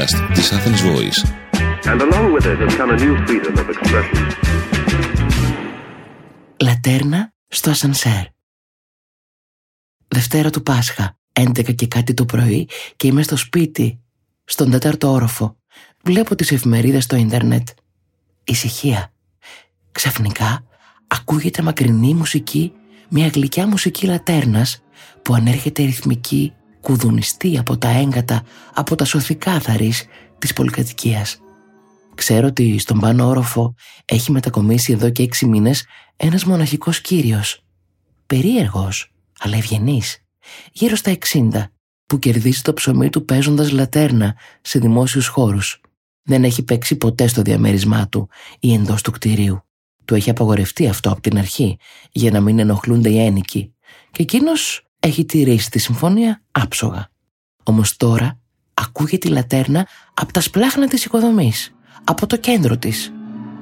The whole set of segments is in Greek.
podcast της Athens Voice. And along with it has come a new freedom of expression. Λατέρνα στο ασανσέρ. Δευτέρα του Πάσχα, 11 και κάτι το πρωί, και είμαι στο σπίτι, στον 4ο όροφο. Βλέπω τις εφημερίδες στο ίντερνετ. Ησυχία. Ξαφνικά ακούγεται μακρινή μουσική, μια γλυκιά μουσική λατέρνας που ανέρχεται ρυθμική, κουδουνιστή από τα έγκατα, από τα σωθικά θαρρής της πολυκατοικίας. Ξέρω ότι στον πάνω όροφο έχει μετακομίσει εδώ και 6 μήνες ένας μοναχικός κύριος. Περίεργος, αλλά ευγενής, γύρω στα 60, που κερδίζει το ψωμί του παίζοντας λατέρνα σε δημόσιους χώρους. Δεν έχει παίξει ποτέ στο διαμέρισμά του ή εντός του κτηρίου. Του έχει απαγορευτεί αυτό από την αρχή, για να μην ενοχλούνται οι ένοικοι, και εκείνος έχει τηρήσει τη συμφωνία άψογα. Όμως τώρα ακούγεται η λατέρνα από τα σπλάχνα της οικοδομής, από το κέντρο της.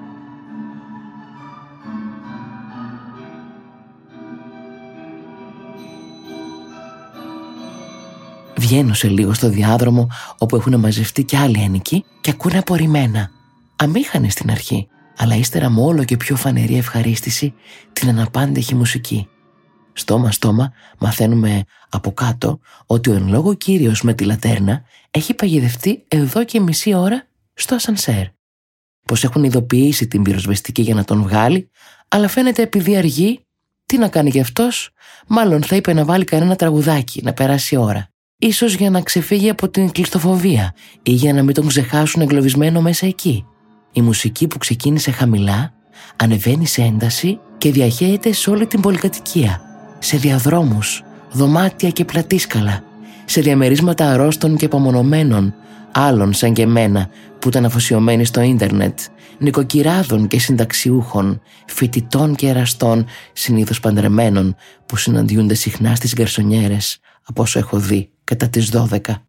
Βγαίνω σε λίγο στο διάδρομο όπου έχουν μαζευτεί κι άλλοι ένοικοι και ακούνε απορριμμένα. Αμήχανοι στην αρχή, αλλά ύστερα με όλο και πιο φανερή ευχαρίστηση την αναπάντεχη μουσική. Στόμα-στόμα μαθαίνουμε από κάτω ότι ο εν λόγω κύριος με τη λατέρνα έχει παγιδευτεί εδώ και μισή ώρα στο ασανσέρ. Πως έχουν ειδοποιήσει την πυροσβεστική για να τον βγάλει, αλλά φαίνεται επειδή αργεί, τι να κάνει γι' αυτός, μάλλον θα είπε να βάλει κανένα τραγουδάκι, να περάσει ώρα. Ίσως για να ξεφύγει από την κλειστοφοβία ή για να μην τον ξεχάσουν εγκλωβισμένο μέσα εκεί. Η μουσική που ξεκίνησε χαμηλά ανεβαίνει σε ένταση και διαχέεται σε όλη την πολυκατοικία, σε διαδρόμους, δωμάτια και πλατήσκαλα, σε διαμερίσματα αρρώστων και απομονωμένων, άλλων σαν και εμένα που ήταν αφοσιωμένοι στο ίντερνετ, νοικοκυράδων και συνταξιούχων, φοιτητών και εραστών, συνήθως παντρεμένων, που συναντιούνται συχνά στις γκαρσονιέρες, από όσο έχω δει, κατά τις 12.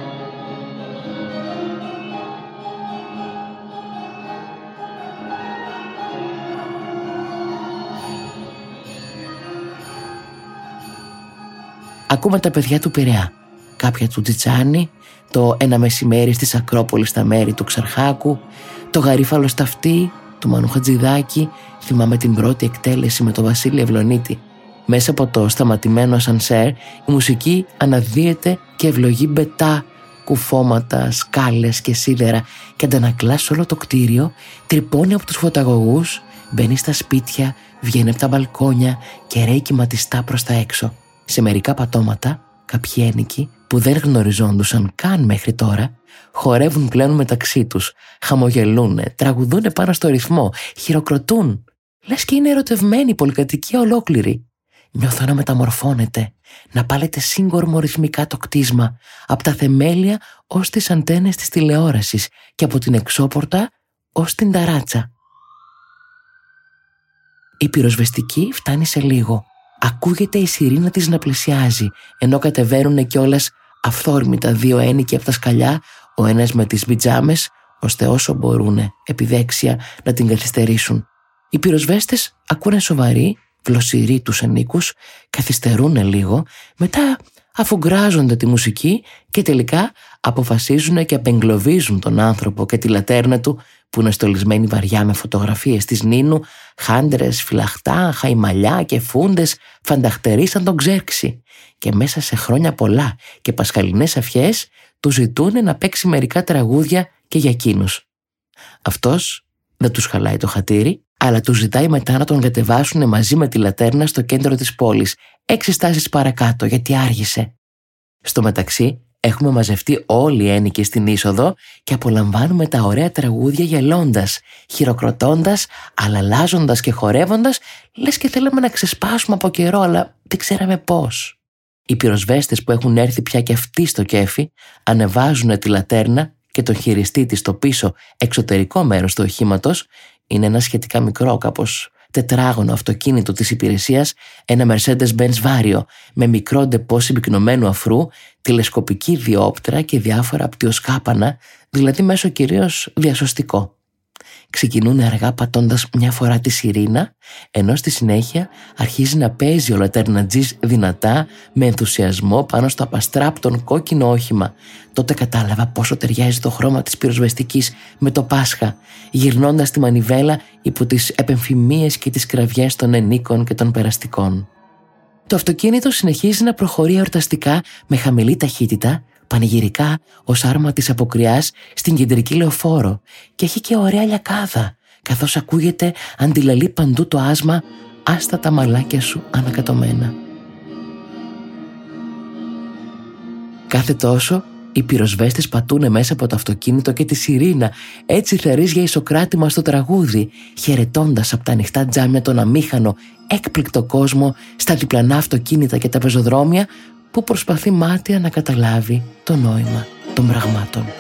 Ακούμε τα παιδιά του Πειραιά, κάποια του Τζιτσάνη, το «Ένα μεσημέρι στις Ακρόπολης στα μέρη του Ξαρχάκου», το «Γαρίφαλο στα αυτή» του Μανού Χατζηδάκη. Θυμάμαι την πρώτη εκτέλεση με τον Βασίλη Ευλονίτη. Μέσα από το σταματημένο ασανσέρ η μουσική αναδύεται και ευλογεί μπετά, κουφώματα, σκάλες και σίδερα και αντανακλά σε όλο το κτίριο, τρυπώνει από τους φωταγωγούς, μπαίνει στα σπίτια, βγαίνει από τα μπαλκόνια και ρέει κυματιστά προς τα έξω. Σε μερικά πατώματα, κάποιοι ένοικοι που δεν γνωριζόντουσαν καν μέχρι τώρα, χορεύουν πλέον μεταξύ τους, χαμογελούνε, τραγουδούνε πάνω στο ρυθμό, χειροκροτούν. Λες και είναι ερωτευμένη η πολυκατοικία ολόκληρη. Νιώθω να μεταμορφώνεται, να πάλεται σύγκορμο ρυθμικά το κτίσμα, από τα θεμέλια ως τις αντένες της τηλεόρασης και από την εξώπορτα ως την ταράτσα. Η πυροσβεστική φτάνει σε λίγο. Ακούγεται η σιρήνα της να πλησιάζει, ενώ κατεβαίνουνε κιόλας αυθόρμητα 2 ένοικοι από τα σκαλιά, ο ένας με τις πιτζάμες, ώστε όσο μπορούνε επιδέξια να την καθυστερήσουν. Οι πυροσβέστες ακούνε σοβαροί, βλοσιροί τους ενίκους, καθυστερούνε λίγο, μετά αφουγκράζονται τη μουσική και τελικά αποφασίζουν και απεγκλωβίζουν τον άνθρωπο και τη λατέρνα του, που είναι στολισμένη βαριά με φωτογραφίες της Νίνου, χάντρες, φυλαχτά, χαϊμαλιά και φούντες, φανταχτεροί σαν τον Ξέρξη, και μέσα σε χρόνια πολλά και πασχαλινές ευχές του ζητούν να παίξει μερικά τραγούδια και για εκείνους. Αυτός δεν τους χαλάει το χατήρι, αλλά τους ζητάει μετά να τον κατεβάσουν μαζί με τη λατέρνα στο κέντρο της πόλης, 6 στάσεις παρακάτω, γιατί άργησε. Στο μεταξύ έχουμε μαζευτεί όλοι οι ένοικοι στην είσοδο και απολαμβάνουμε τα ωραία τραγούδια γελώντας, χειροκροτώντας, αλλάζοντας και χορεύοντας, λες και θέλαμε να ξεσπάσουμε από καιρό, αλλά δεν ξέραμε πώς. Οι πυροσβέστες που έχουν έρθει πια και αυτοί στο κέφι ανεβάζουν τη λατέρνα και τον χειριστή της στο πίσω εξωτερικό μέρος του οχήματος. Είναι ένα σχετικά μικρό, κάπως τετράγωνο αυτοκίνητο της υπηρεσίας, ένα Mercedes-Benz Vario με μικρό ντεπό συμπυκνωμένου αφρού, τηλεσκοπική διόπτρα και διάφορα πτυοσκάπανα, δηλαδή μέσω κυρίως διασωστικό. Ξεκινούν αργά πατώντας μια φορά τη σιρήνα, ενώ στη συνέχεια αρχίζει να παίζει ο Λατέρνατζής δυνατά, με ενθουσιασμό πάνω στο απαστράπτον κόκκινο όχημα. Τότε κατάλαβα πόσο ταιριάζει το χρώμα της πυροσβεστικής με το Πάσχα, γυρνώντας τη μανιβέλα υπό τις επεμφημίες και τις κραυγές των ενίκων και των περαστικών. Το αυτοκίνητο συνεχίζει να προχωρεί εορταστικά με χαμηλή ταχύτητα, πανηγυρικά ως άρμα της αποκριάς στην κεντρική λεωφόρο, και έχει και ωραία λιακάδα, καθώς ακούγεται αντιλαλεί παντού το άσμα «Άστα τα μαλάκια σου ανακατωμένα». Κάθε τόσο οι πυροσβέστες πατούνε μέσα από το αυτοκίνητο και τη σιρήνα, έτσι θερίζει ισοκράτημα στο τραγούδι, χαιρετώντας από τα ανοιχτά τζάμια τον αμήχανο, έκπληκτο κόσμο στα διπλανά αυτοκίνητα και τα πεζοδρόμια, που προσπαθεί μάτια να καταλάβει το νόημα των πραγμάτων.